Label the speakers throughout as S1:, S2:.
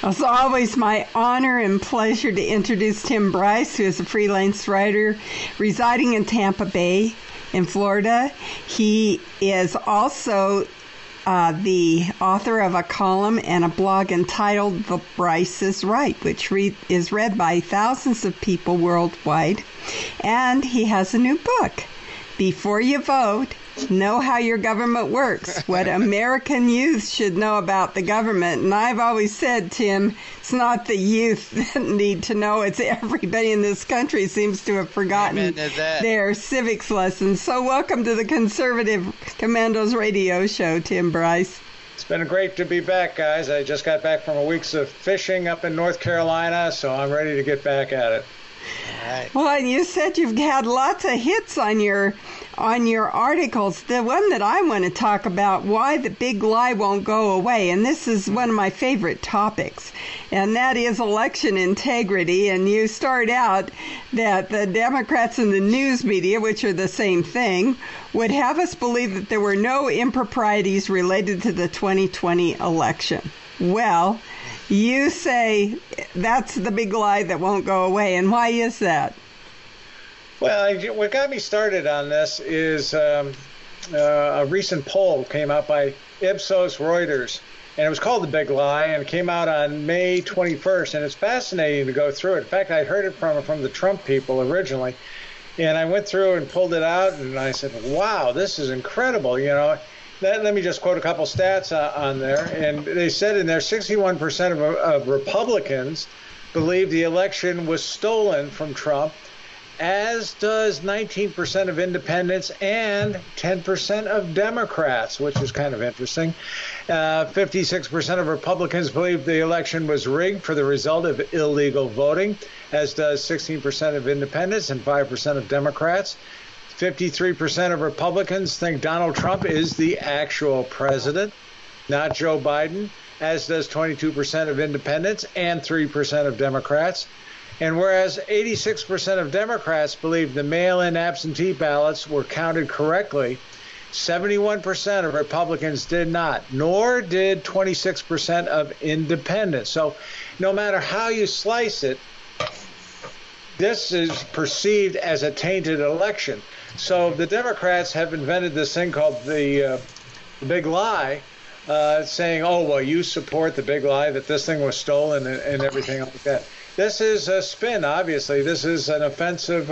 S1: It's always my honor and pleasure to introduce Tim Bryce, who is a freelance writer residing in Tampa Bay in Florida. He is also the author of a column and a blog entitled The Bryce is Right, which is read by thousands of people worldwide. And he has a new book, Before You Vote, Know How Your Government Works, What American Youth Should Know About the Government. And I've always said, Tim, it's not the youth that need to know. It's everybody in this country seems to have forgotten their civics lessons. So welcome to the Conservative Commandos radio show, Tim Bryce.
S2: It's been great to be back, guys. I just got back from a week of fishing up in North Carolina, so I'm ready to get back at it.
S1: All right. Well, and you said you've had lots of hits on your articles. The one that I want to talk about, why the big lie won't go away, and this is one of my favorite topics, and that is election integrity. And you start out that the Democrats and the news media, which are the same thing, would have us believe that there were no improprieties related to the 2020 election. Well, you say that's the big lie that won't go away, and why is that?
S2: Well, what got me started on this is a recent poll came out by Ipsos Reuters, and it was called The Big Lie, and it came out on May 21st, and it's fascinating to go through it. In fact, I heard it from the Trump people originally, and I went through and pulled it out, and I said, wow, this is incredible, you know. Let me just quote a couple stats on there, and they said in there 61% of Republicans believe the election was stolen from Trump, as does 19% of independents and 10% of Democrats, which is kind of interesting. 56% of Republicans believe the election was rigged for the result of illegal voting, as does 16% of independents and 5% of Democrats. 53% of Republicans think Donald Trump is the actual president, not Joe Biden, as does 22% of independents and 3% of Democrats. And whereas 86% of Democrats believe the mail-in absentee ballots were counted correctly, 71% of Republicans did not, nor did 26% of independents. So no matter how you slice it, this is perceived as a tainted election. So the Democrats have invented this thing called the big lie, saying, oh, well, you support the big lie that this thing was stolen and everything like that. This is a spin, obviously. This is an offensive,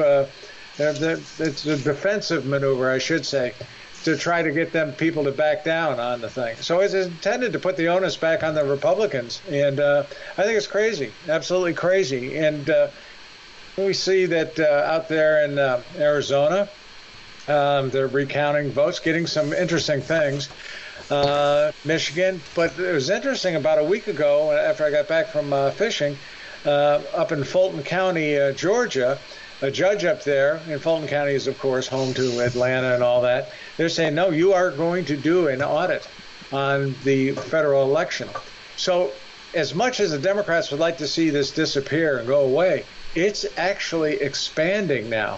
S2: it's a defensive maneuver, I should say, to try to get them people to back down on the thing. So it's intended to put the onus back on the Republicans. And I think it's crazy, absolutely crazy. And we see that out there in Arizona, they're recounting votes, getting some interesting things. Michigan. But it was interesting, about a week ago, after I got back from fishing, up in Fulton County, Georgia, a judge up there, and Fulton County is, of course, home to Atlanta and all that, they're saying, no, you are going to do an audit on the federal election. So as much as the Democrats would like to see this disappear and go away, it's actually expanding now.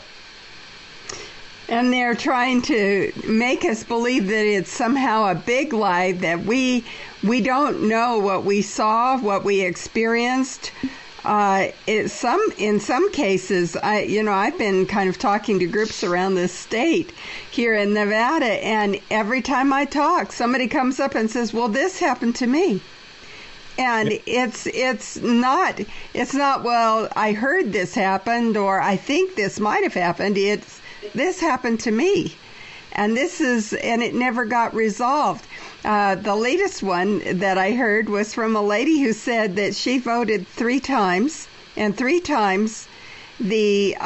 S1: And they're trying to make us believe that it's somehow a big lie, that we don't know what we saw, what we experienced. In some cases, I've been kind of talking to groups around this state here in Nevada, and every time I talk, somebody comes up and says, "Well, this happened to me." And it's not, well, I heard this happened, or I think this might have happened. It's, this happened to me. And it never got resolved. The latest one that I heard was from a lady who said that she voted 3 times, and 3 times the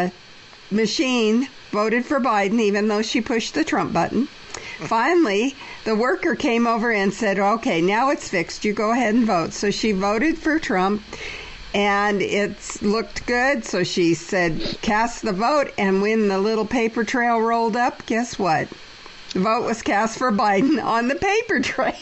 S1: machine voted for Biden, even though she pushed the Trump button. Finally, the worker came over and said, okay, now it's fixed. You go ahead and vote. So she voted for Trump, and it looked good. So she said, cast the vote. And when the little paper trail rolled up, guess what? The vote was cast for Biden on the paper trail.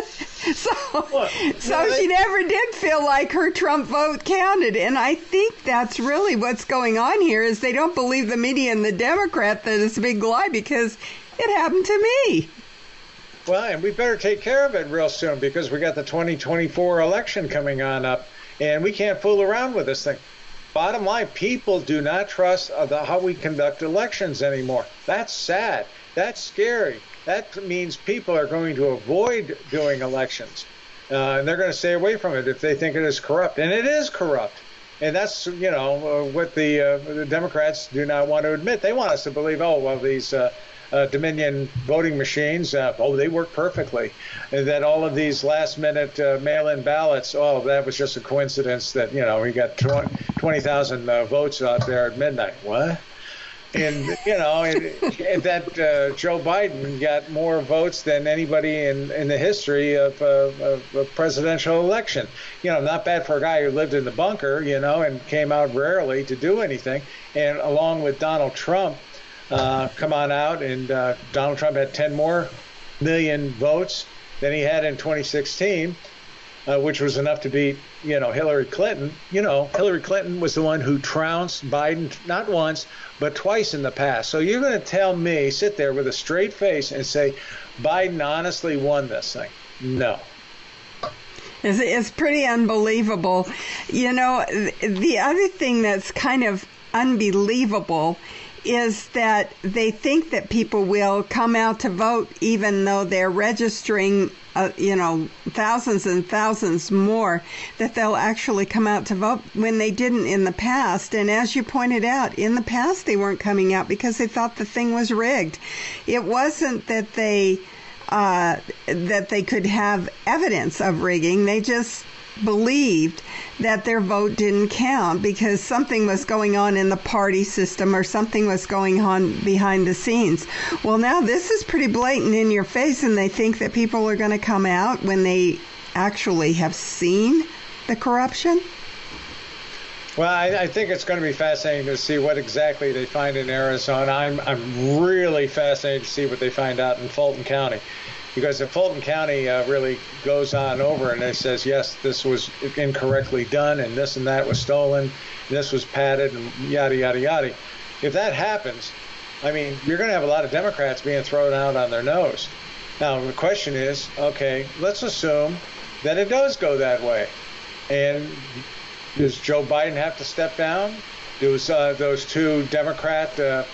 S1: So she never did feel like her Trump vote counted. And I think that's really what's going on here, is they don't believe the media and the Democrat that it's a big lie, because it happened to me.
S2: Well, and we better take care of it real soon because we got the 2024 election coming on up, and we can't fool around with this thing. Bottom line, people do not trust how we conduct elections anymore. That's sad. That's scary. That means people are going to avoid doing elections, and they're going to stay away from it if they think it is corrupt. And it is corrupt. And that's, what the Democrats do not want to admit. They want us to believe, these Dominion voting machines, they work perfectly. And that all of these last-minute mail-in ballots, that was just a coincidence that, we got 20,000 votes out there at midnight. What? And, and that Joe Biden got more votes than anybody in the history of a presidential election. Not bad for a guy who lived in the bunker, and came out rarely to do anything. And along with Donald Trump, come on out, and Donald Trump had 10 more million votes than he had in 2016, which was enough to beat, Hillary Clinton. Hillary Clinton was the one who trounced Biden not once, but twice in the past. So you're going to tell me, sit there with a straight face and say, Biden honestly won this thing? No.
S1: It's pretty unbelievable. The other thing that's kind of unbelievable is that they think that people will come out to vote even though they're registering, thousands and thousands more, that they'll actually come out to vote when they didn't in the past. And as you pointed out, in the past they weren't coming out because they thought the thing was rigged. It wasn't that they could have evidence of rigging. They just believed that their vote didn't count because something was going on in the party system or something was going on behind the scenes. Well, now this is pretty blatant in your face, and they think that people are going to come out when they actually have seen the corruption?
S2: Well, I think it's going to be fascinating to see what exactly they find in Arizona. I'm really fascinated to see what they find out in Fulton County. Because if Fulton County really goes on over and it says, yes, this was incorrectly done and this and that was stolen, and this was padded and yada, yada, yada. If that happens, you're going to have a lot of Democrats being thrown out on their nose. Now, the question is, okay, let's assume that it does go that way. And does Joe Biden have to step down? Does those two Democrat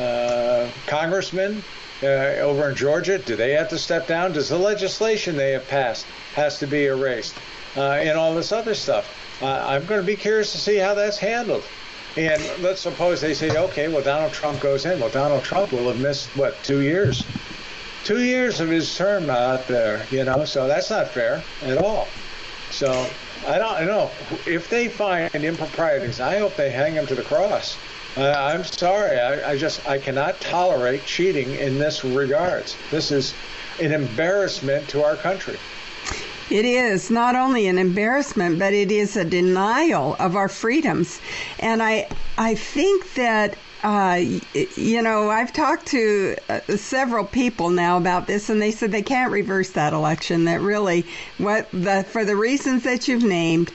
S2: congressmen over in Georgia, do they have to step down? Does the legislation they have passed has to be erased? And all this other stuff. I'm going to be curious to see how that's handled. And let's suppose they say, okay, well, Donald Trump goes in. Well, Donald Trump will have missed, 2 years? 2 years of his term out there, so that's not fair at all. So I don't know. If they find improprieties, I hope they hang him to the cross. I'm sorry. I cannot tolerate cheating in this regards. This is an embarrassment to our country.
S1: It is not only an embarrassment, but it is a denial of our freedoms. And I think that, I've talked to several people now about this, and they said they can't reverse that election, that really, for the reasons that you've named,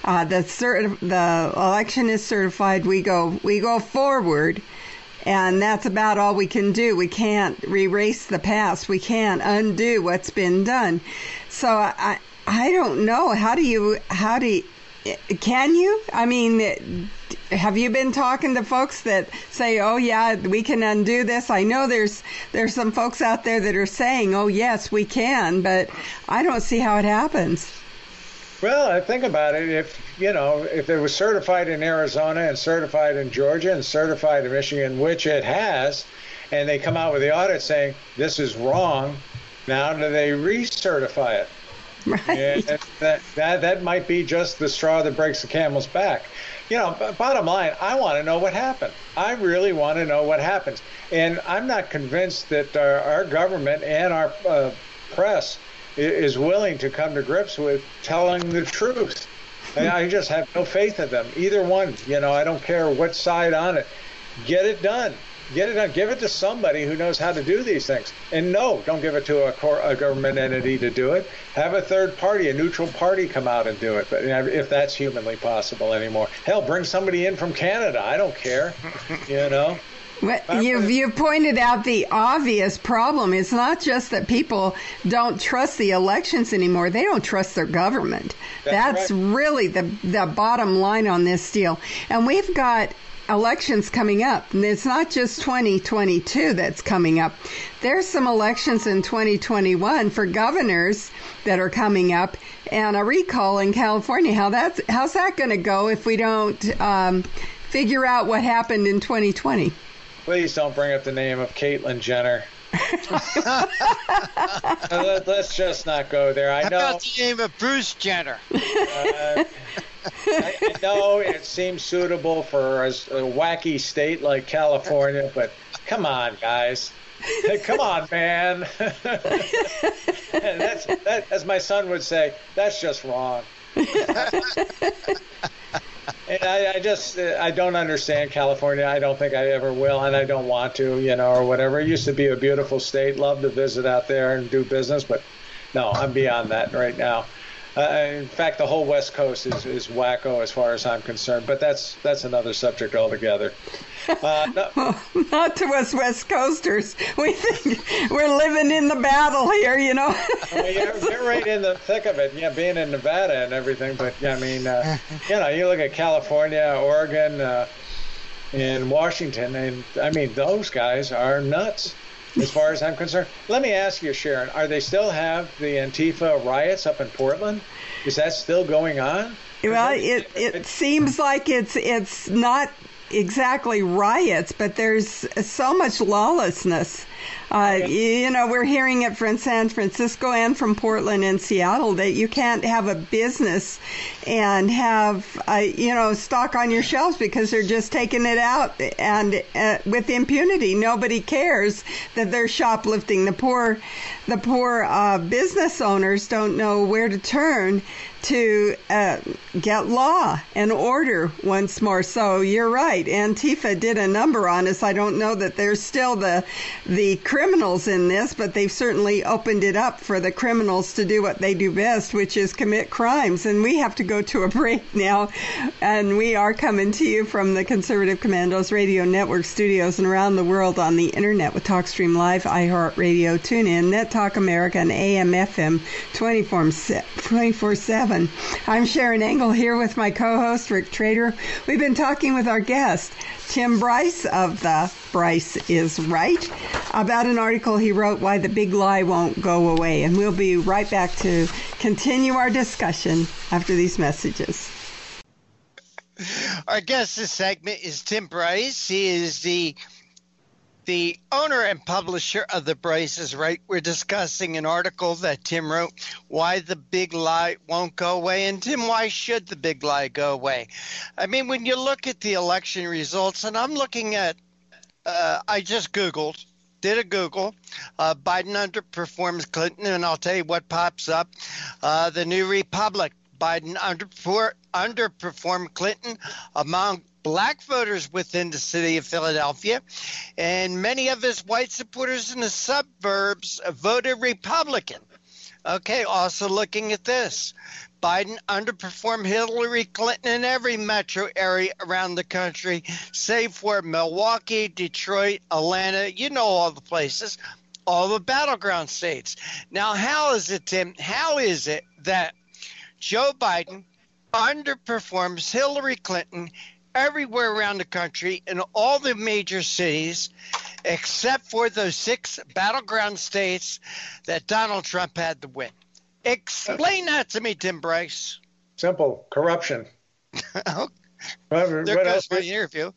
S1: the election is certified. We go forward, and that's about all we can do. We can't erase the past. We can't undo what's been done. So I don't know. Can you? Have you been talking to folks that say, oh yeah, we can undo this? I know there's some folks out there that are saying, oh yes, we can, but I don't see how it happens.
S2: Well, I think about it. If it was certified in Arizona and certified in Georgia and certified in Michigan, which it has, and they come out with the audit saying this is wrong, now do they recertify it?
S1: Right.
S2: And that might be just the straw that breaks the camel's back. Bottom line, I want to know what happened. I really want to know what happens. And I'm not convinced that our government and our press is willing to come to grips with telling the truth. I just have no faith in them. Either one, I don't care what side on it. Get it done. Get it done. Give it to somebody who knows how to do these things. And no, don't give it to a government entity to do it. Have a third party, a neutral party, come out and do it. But if that's humanly possible anymore. Hell, bring somebody in from Canada. I don't care.
S1: Well, you've pointed out the obvious problem. It's not just that people don't trust the elections anymore. They don't trust their government. That's right. Really the bottom line on this deal. And we've got elections coming up. And it's not just 2022 that's coming up. There's some elections in 2021 for governors that are coming up, and a recall in California. How's that going to go if we don't figure out what happened in 2020?
S2: Please don't bring up the name of Caitlyn Jenner. Let's just not go there. I know.
S3: How about the name of Bruce Jenner?
S2: I know it seems suitable for a wacky state like California, but come on, guys. Come on, man. That's, as my son would say, that's just wrong. And I don't understand California. I don't think I ever will, and I don't want to, or whatever. It used to be a beautiful state. Love to visit out there and do business, but no, I'm beyond that right now. In fact, the whole West Coast is wacko as far as I'm concerned, but that's another subject altogether.
S1: No. Not to us West Coasters. We think we're living in the battle here,
S2: Well, you're right in the thick of it, being in Nevada and everything. But, you look at California, Oregon, and Washington, and, those guys are nuts as far as I'm concerned. Let me ask you, Sharon, are they still have the Antifa riots up in Portland? Is that still going on?
S1: Well, it seems like it's not exactly riots, but there's so much lawlessness. We're hearing it from San Francisco and from Portland and Seattle that you can't have a business and have, stock on your shelves because they're just taking it out and with impunity. Nobody cares that they're shoplifting. The poor business owners don't know where to turn to get law and order once more. So you're right. Antifa did a number on us. I don't know that there's still the criminals in this, but they've certainly opened it up for the criminals to do what they do best, which is commit crimes. And we have to go to a break now. And we are coming to you from the Conservative Commandos Radio Network studios and around the world on the internet with TalkStream Live, iHeartRadio, TuneIn, Net Talk America, and AM/FM 24/7. I'm Sharon Engel here with my co-host, Rick Trader. We've been talking with our guest, Tim Bryce of the Bryce is Right, about an article he wrote, Why the Big Lie Won't Go Away. And we'll be right back to continue our discussion after these messages.
S3: Our guest this segment is Tim Bryce. He is the owner and publisher of The Bryce is Right. We're discussing an article that Tim wrote, Why the Big Lie Won't Go Away. And Tim, why should the big lie go away? When you look at the election results, and I'm looking at, I just Googled, did a Google, Biden underperforms Clinton, and I'll tell you what pops up. The New Republic, Biden underperformed Clinton among black voters within the city of Philadelphia, and many of his white supporters in the suburbs voted Republican. Okay, also looking at this, Biden underperformed Hillary Clinton in every metro area around the country, save for Milwaukee, Detroit, Atlanta, all the places, all the battleground states. Now, how is it, Tim, that Joe Biden underperforms Hillary Clinton everywhere around the country in all the major cities, except for those 6 battleground states that Donald Trump had to win? Explain that to me, Tim Bryce.
S2: Simple. Corruption.
S3: There goes my interview.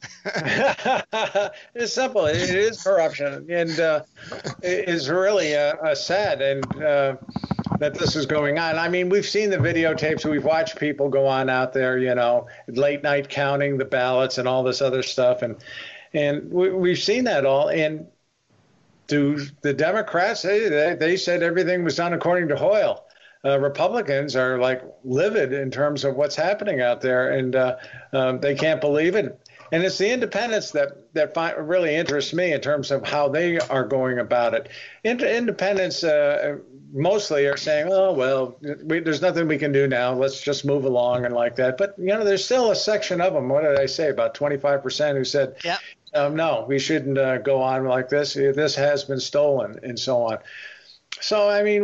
S2: It's simple. It is corruption, and it's really sad and that this is going on. We've seen the videotapes. We've watched people go on out there, late night counting the ballots and all this other stuff, and we've seen that all. And to the Democrats, they said everything was done according to Hoyle. Republicans are like livid in terms of what's happening out there, and they can't believe it. And it's the independents that really interests me in terms of how they are going about it. Independents mostly are saying, oh, well, there's nothing we can do now. Let's just move along and like that. But, there's still a section of them, what did I say, about 25% who said, no, we shouldn't go on like this. This has been stolen, and so on. So, I mean,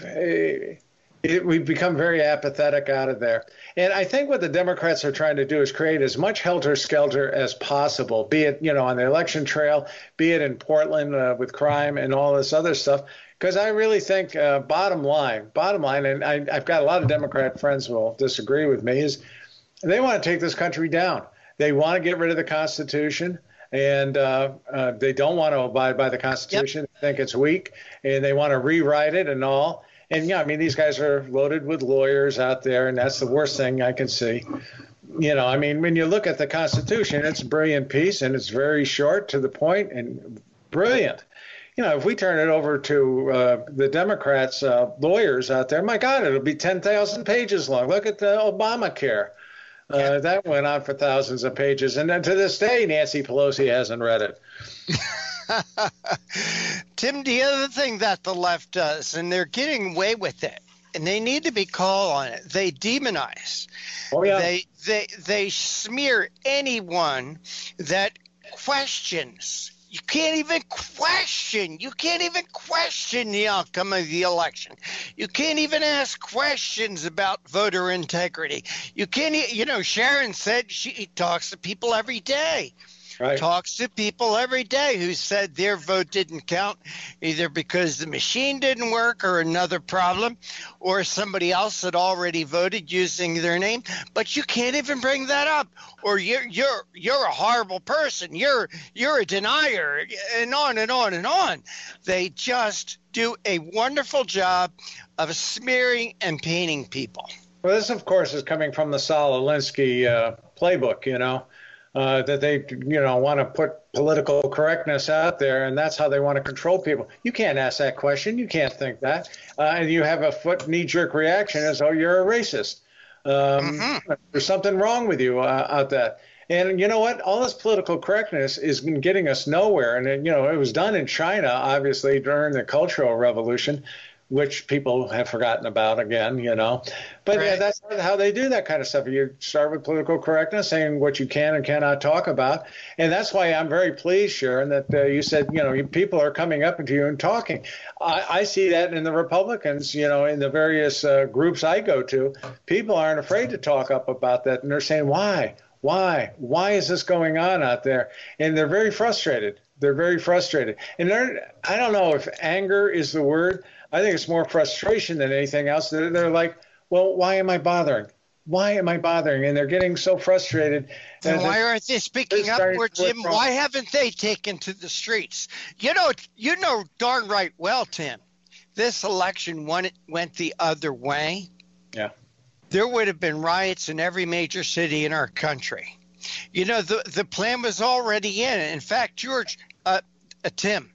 S2: we've become very apathetic out of there. And I think what the Democrats are trying to do is create as much helter-skelter as possible, be it, on the election trail, be it in Portland with crime and all this other stuff. Because I really think bottom line, and I've got a lot of Democrat friends who will disagree with me, is they want to take this country down. They want to get rid of the Constitution. And they don't want to abide by the Constitution. Yep. They think it's weak, and they want to rewrite it and all. And, I mean, these guys are loaded with lawyers out there, and that's the worst thing I can see. I mean, when you look at the Constitution, it's a brilliant piece, and it's very short, to the point, and brilliant. If we turn it over to the Democrats' lawyers out there, my God, it'll be 10,000 pages long. Look at the Obamacare. That went on for thousands of pages. And then to this day, Nancy Pelosi hasn't read it.
S3: Tim, the other thing that the left does, and they're getting away with it, and they need to be called on it, they demonize.
S2: Oh, yeah.
S3: They smear anyone that questions. You can't even question. You can't even question the outcome of the election. You can't even ask questions about voter integrity. You can't, Sharon said she talks to people every day.
S2: Right.
S3: Talks to people every day who said their vote didn't count, either because the machine didn't work or another problem, or somebody else had already voted using their name. But you can't even bring that up, or you're a horrible person. You're a denier, and on and on and on. They just do a wonderful job of smearing and painting people.
S2: Well, this, of course, is coming from the Saul Alinsky playbook, that they, want to put political correctness out there, and that's how they want to control people. You can't ask that question. You can't think that. And you have a knee-jerk reaction as, oh, you're a racist. There's something wrong with you out there. And you know what? All this political correctness is getting us nowhere. And, it was done in China, obviously, during the Cultural Revolution, which people have forgotten about again, But
S3: right.
S2: That's how they do that kind of stuff. You start with political correctness, saying what you can and cannot talk about. And that's why I'm very pleased, Sharon, that you said, people are coming up to you and talking. I see that in the Republicans, in the various groups I go to. People aren't afraid to talk up about that. And they're saying, why? Why is this going on out there? And they're very frustrated. And I don't know if anger is the word. I think it's more frustration than anything else. They're like, well, why am I bothering? And they're getting so frustrated.
S3: And why aren't they speaking up for Tim? Why haven't they taken to the streets? You know darn right well, Tim, this election went the other way.
S2: Yeah.
S3: There would have been riots in every major city in our country. The plan was already in. In fact, Tim,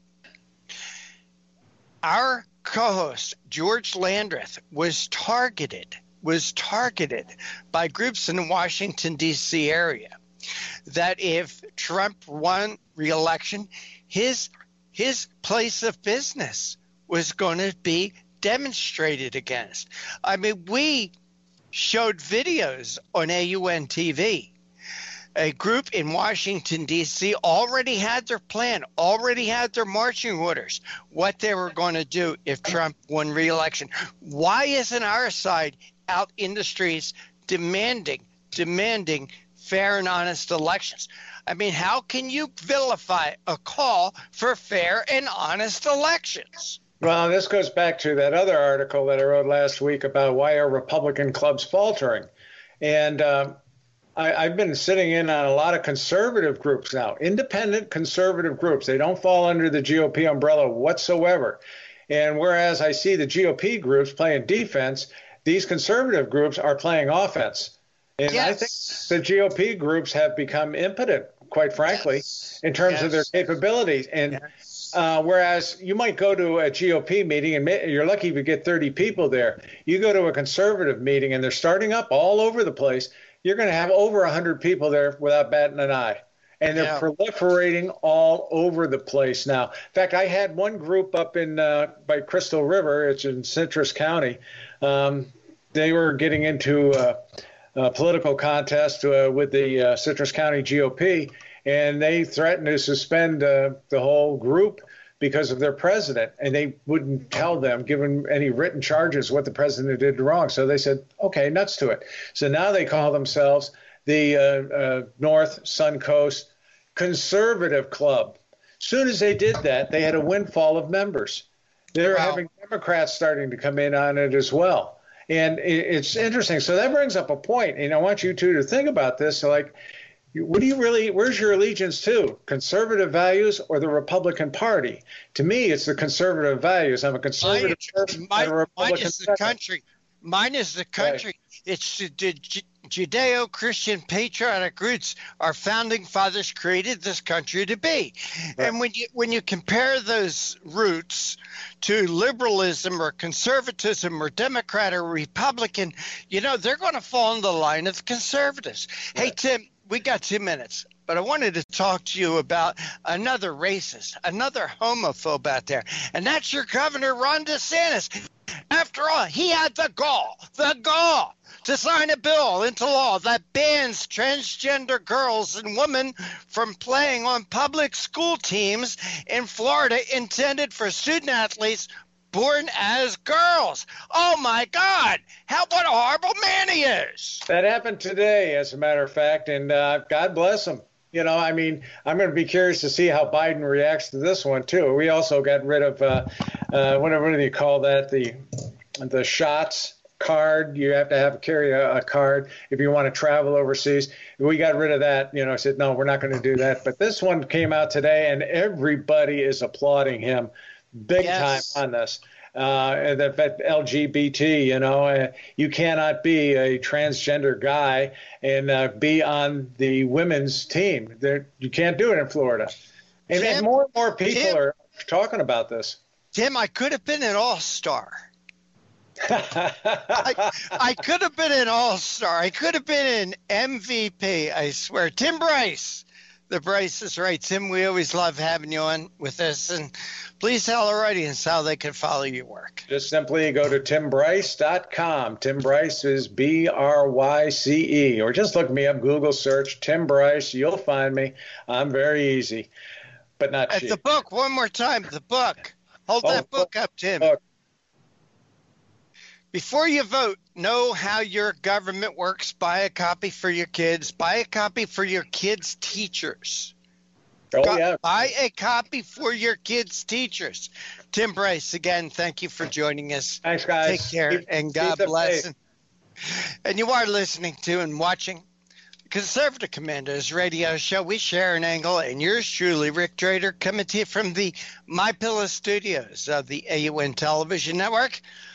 S3: our co-host George Landreth was targeted by groups in the Washington, D.C. area, that if Trump won re-election, his place of business was going to be demonstrated against. I mean, we showed videos on AUN TV. A group in Washington, D.C. already had their plan, already had their marching orders, what they were going to do if Trump won re-election. Why isn't our side out in the streets demanding fair and honest elections? I mean, how can you vilify a call for fair and honest elections?
S2: Well, this goes back to that other article that I wrote last week about why are Republican clubs faltering. And I've been sitting in on a lot of conservative groups now, independent conservative groups. They don't fall under the GOP umbrella whatsoever. And whereas I see the GOP groups playing defense, these conservative groups are playing offense. And yes. I think the GOP groups have become impotent, quite frankly, yes. in terms yes. of their capabilities. And yes. Whereas you might go to a GOP meeting and you're lucky if you get 30 people there. You go to a conservative meeting and they're starting up all over the place. You're going to have over 100 people there without batting an eye. And they're proliferating all over the place now. In fact, I had one group up in by Crystal River. It's in Citrus County. They were getting into a political contest with the Citrus County GOP. and they threatened to suspend the whole group because of their president, and they wouldn't tell them, given any written charges, what the president did wrong. So they said, okay, nuts to it. So now they call themselves the North Suncoast Conservative Club. Soon as they did that, they had a windfall of members. They're having Democrats starting to come in on it as well. And it's interesting. So that brings up a point, and I want you two to think about this. So like, what do you really, where's your allegiance to? Conservative values or the Republican Party? To me, it's the conservative values. I'm a conservative person and a Republican.
S3: Mine is the country. Mine is the country. Right. It's the Judeo-Christian patriotic roots our founding fathers created this country to be. Right. And when you compare those roots to liberalism or conservatism or Democrat or Republican, they're going to fall in the line of conservatives. Right. Hey, Tim, we got 2 minutes, but I wanted to talk to you about another racist, another homophobe out there, and that's your governor, Ron DeSantis. After all, he had the gall to sign a bill into law that bans transgender girls and women from playing on public school teams in Florida intended for student athletes born as girls. Oh, my God. What a horrible man he is.
S2: That happened today, as a matter of fact, and God bless him. I'm going to be curious to see how Biden reacts to this one, too. We also got rid of, what do you call that, the shots card. You have to carry a card if you want to travel overseas. We got rid of that, said, no, we're not going to do that. But this one came out today, and everybody is applauding him big time on this. That LGBT, you cannot be a transgender guy and be on the women's team. You can't do it in Florida. And more and more people are talking about this.
S3: Tim, I could have been an all-star. I could have been an all-star. I could have been an MVP, I swear. Tim Bryce. The Bryce is right. Tim, we always love having you on with us. And please tell our audience how they can follow your work.
S2: Just simply go to timbryce.com. Tim Bryce is BRYCE. Or just look me up, Google search Tim Bryce. You'll find me. I'm very easy, but not cheap.
S3: The book, one more time, the book. Hold that book up, Tim. Book. Before you vote, know how your government works. Buy a copy for your kids. Buy a copy for your kids' teachers.
S2: Yeah.
S3: Buy a copy for your kids' teachers. Tim Bryce, again, thank you for joining us.
S2: Thanks, guys.
S3: Take care, and God bless. And you are listening to and watching Conservative Commandos radio show. We share an angle, and yours truly, Rick Trader, coming to you from the MyPillow studios of the AUN Television Network.